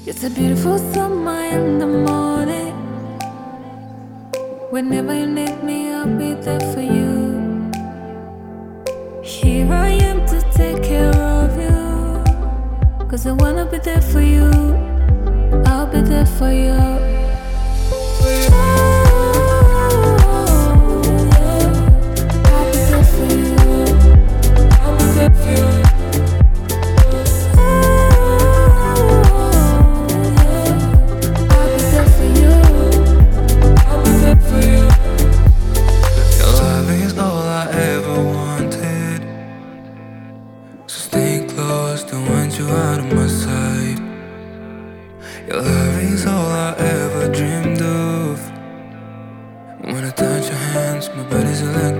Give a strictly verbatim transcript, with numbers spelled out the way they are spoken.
It's a beautiful summer in the morning. Whenever you need me, I'll be there for you. Here I am to take care of you, 'cause I wanna be there for you. I'll be there for you. Don't want you out of my sight. Your love is all I ever dreamed of. When I touch your hands, my body's electric.